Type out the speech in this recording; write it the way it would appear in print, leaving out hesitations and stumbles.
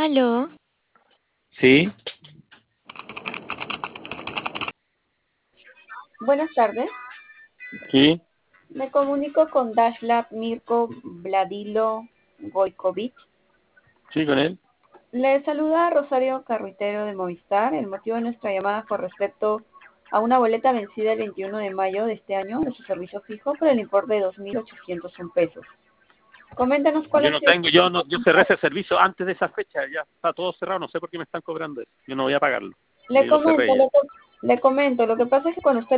Aló, Sí, Buenas tardes, sí, me comunico con Dashlat Mirko Vladilo Gojkovic. sí, con él. Le saluda Rosario Carruitero de Movistar. El motivo de nuestra llamada con respecto a una boleta vencida el 21 de mayo de este año de su servicio fijo por el importe de 2.801 pesos. Coméntanos cuál Yo ha no sido. tengo, yo no, yo cerré ese servicio antes de esa fecha, ya está todo cerrado, no sé por qué me están cobrando eso. Yo no voy a pagarlo. Le Yo lo cerré comento, ya. le comento, lo que pasa es que cuando usted